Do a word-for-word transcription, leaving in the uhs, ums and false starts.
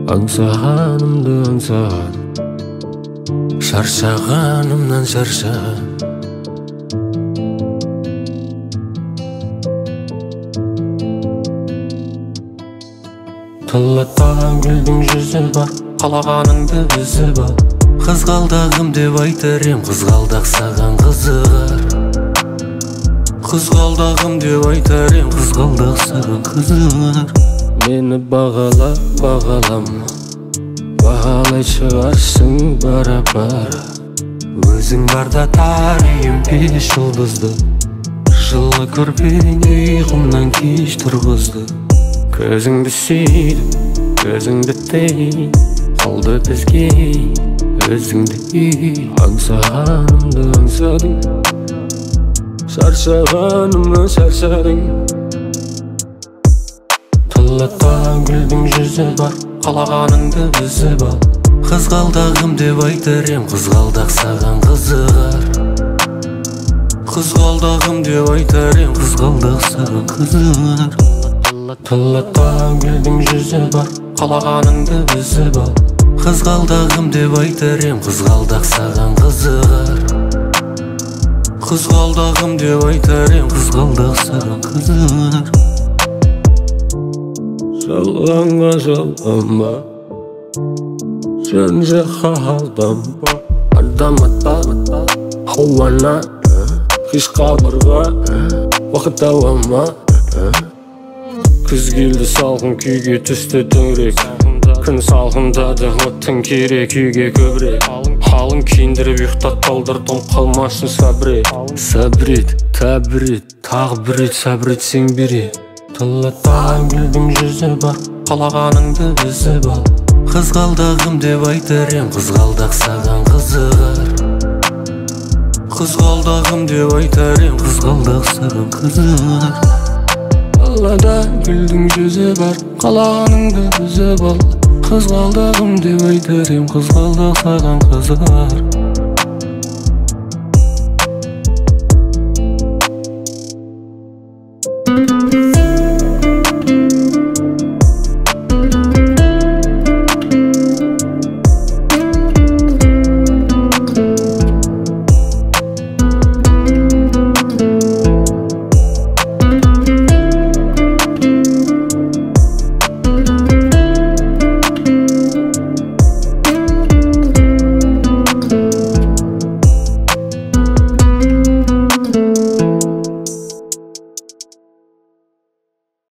Аңсағанымды аңсаған, шаршағанымнан шаршаған. Тылаттаған гүлдің жүзі бар, қалағаныңды үзіп ал. Қызғалдағым деп айтар ем, қызғалдақ саған қызығар. Қызғалдағым деп айтар ем, қызғалдақ саған қызығар. Мені бағала, бағалама, бағалай шығарсың бара-бара. Өзің барда тарихым пеш жұлдызды, жылы көрпең ұйқымнан кеш тұрғызды. Көзіңді сүйдім, көзіңді тей, қалды бізге өзіңді ей. Аңсағанымды аңсадың, шаршағанымнан шаршадың. Тылаттаған гүлдің жүзі бар, қалағаныңды үзіп ал. Қызғалдағым деп айтар ем, қызғалдақ саған қызығар. Қызғалдағым деп айтар ем, қызғалдақ саған қызығар. Тылаттаған гүлдің жүзі бар, қалағаныңды үзіп ал. Қызғалдағым деп айтар ем, қызғалдақ саған қызығар. Қызғалдағым деп айтар ем, қызғалдақ саған қызығар. Жалғанға жалғанба, жан-жаққа алданба. Адаматта ауана, қиш қабырға, уақыт ауама. Күз келді салқын күйге түсті төңірек, күн салқындады оттың керек үйге көбірек. Халын киіндіріп ұйықтат балдар тоңып қалмасын сабрет. Сабрет, табрет, тағы бір рет сабретсең берет. Тылаттаған гүлдің жүзі бар, қалағаныңды үзіп ал. Қызғалдағым деп айтар ем, қызғалдақ саған қызығар. Қызғалдағым деп айтар ем, қызғалдақ саған қызығар. Қалада гүлдің жүзі бар, қалағаныңды үзіп ал. Қызғалдағым деп айтар ем, қызғалдақ саған қызығар.